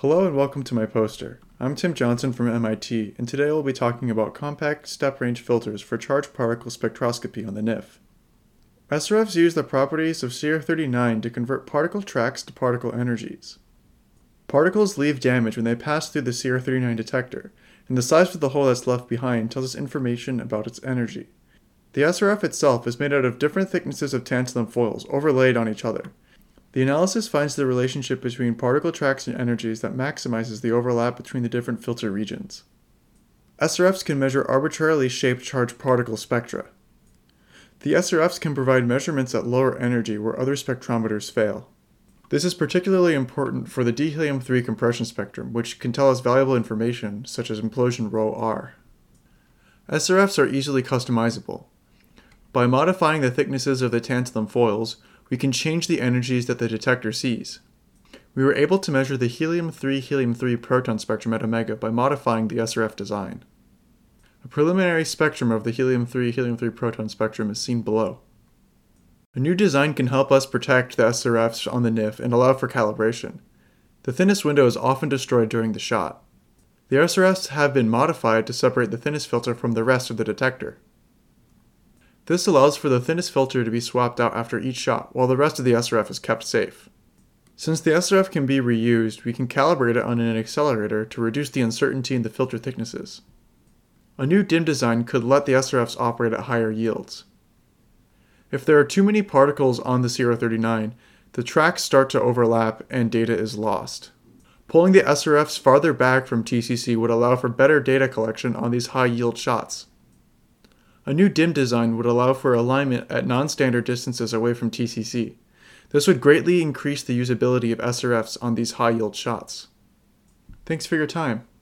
Hello and welcome to my poster. I'm Tim Johnson from MIT, and today we'll be talking about compact step-range filters for charged particle spectroscopy on the NIF. SRFs use the properties of CR39 to convert particle tracks to particle energies. Particles leave damage when they pass through the CR39 detector, and the size of the hole that's left behind tells us information about its energy. The SRF itself is made out of different thicknesses of tantalum foils overlaid on each other. The analysis finds the relationship between particle tracks and energies that maximizes the overlap between the different filter regions. SRFs can measure arbitrarily shaped charged particle spectra. The SRFs can provide measurements at lower energy where other spectrometers fail. This is particularly important for the D-helium-3 compression spectrum, which can tell us valuable information, such as implosion rho r. SRFs are easily customizable. By modifying the thicknesses of the tantalum foils, we can change the energies that the detector sees. We were able to measure the helium-3 proton spectrum at omega by modifying the SRF design. A preliminary spectrum of the helium-3 proton spectrum is seen below. A new design can help us protect the SRFs on the NIF and allow for calibration. The thinnest window is often destroyed during the shot. The SRFs have been modified to separate the thinnest filter from the rest of the detector. This allows for the thinnest filter to be swapped out after each shot, while the rest of the SRF is kept safe. Since the SRF can be reused, we can calibrate it on an accelerator to reduce the uncertainty in the filter thicknesses. A new DIM design could let the SRFs operate at higher yields. If there are too many particles on the CR39, the tracks start to overlap and data is lost. Pulling the SRFs farther back from TCC would allow for better data collection on these high-yield shots. A new DIM design would allow for alignment at non-standard distances away from TCC. This would greatly increase the usability of SRFs on these high-yield shots. Thanks for your time.